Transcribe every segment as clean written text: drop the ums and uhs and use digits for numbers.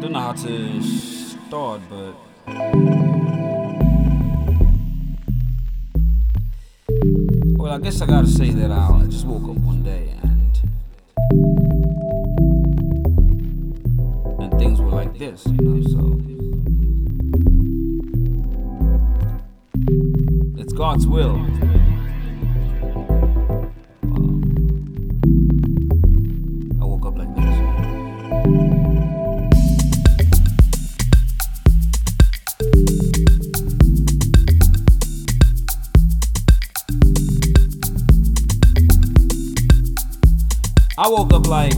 don't know how to start, but well, I guess I gotta say that I just woke up one day and things were like this, so it's God's will. I woke up like this. I woke up like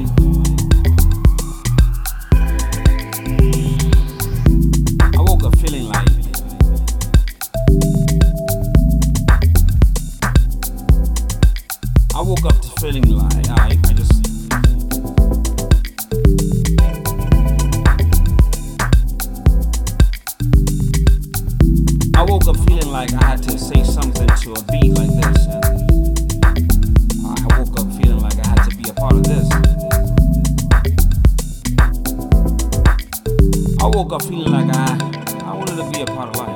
I woke up feeling like I woke up to feeling like I woke up feeling like I had to say something to a beat like this, and I woke up feeling like I had to be a part of this. I woke up feeling like I wanted to be a part of life,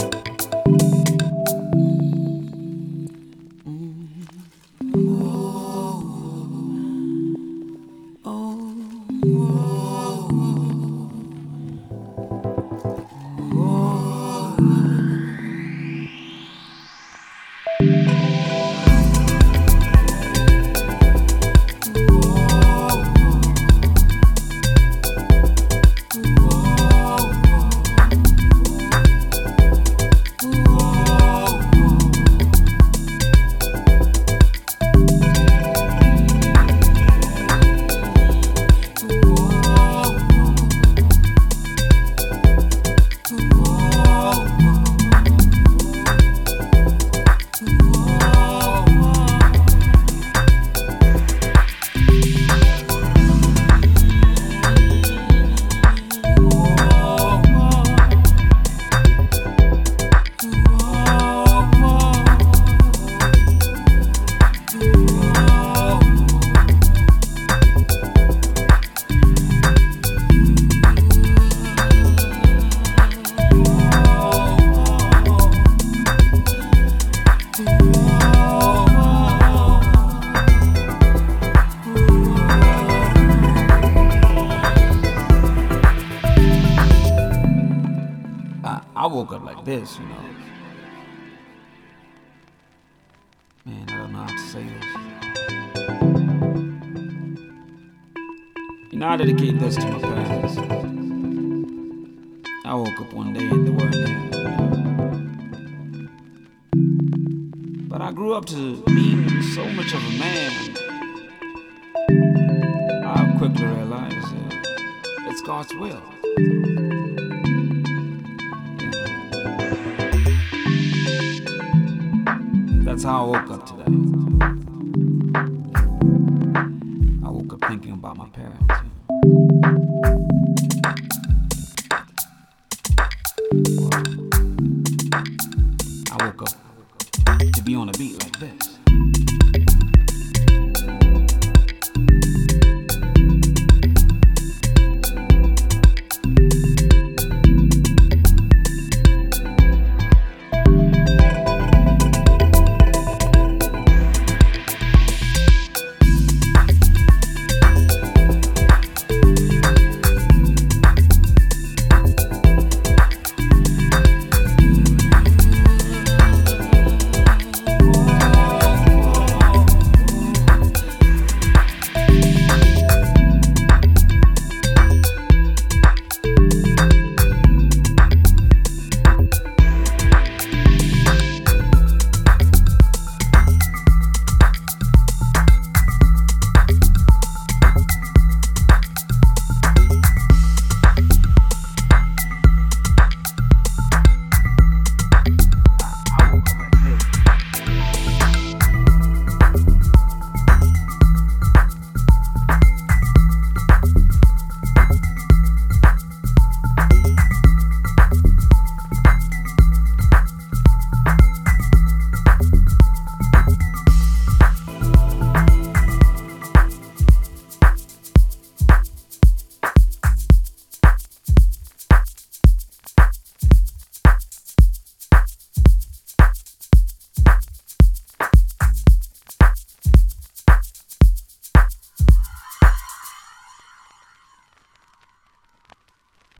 I woke up like this, Man, I don't know how to say this. I dedicate this to my parents. I woke up one day and they weren't there. But I grew up to being so much of a man. I quickly realized it's God's will. That's how I woke up today. I woke up thinking about my parents.